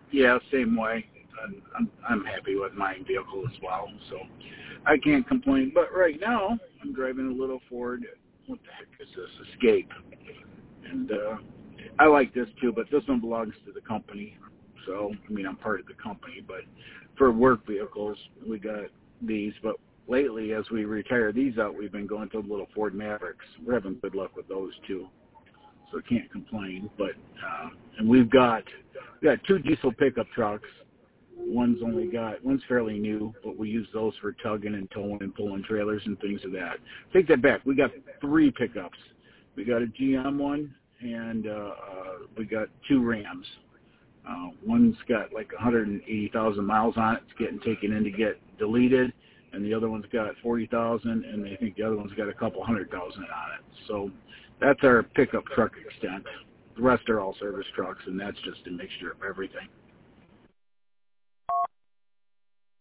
Yeah, same way. I'm happy with my vehicle as well, so I can't complain. But right now, I'm driving a little Ford. What the heck is this? Escape, and I like this too. But this one belongs to the company, so I mean I'm part of the company. But for work vehicles, we got these. But lately, as we retire these out, we've been going to little Ford Mavericks. We're having good luck with those too, so can't complain. But and we got two diesel pickup trucks. One's fairly new, but we use those for tugging and towing and pulling trailers and things of that. Take that back. We got three pickups. We got a GM one, and we got two Rams. One's got like 180,000 miles on it. It's getting taken in to get deleted, and the other one's got 40,000, and I think the other one's got a couple 100,000 on it. So that's our pickup truck extent. The rest are all service trucks, and that's just a mixture of everything.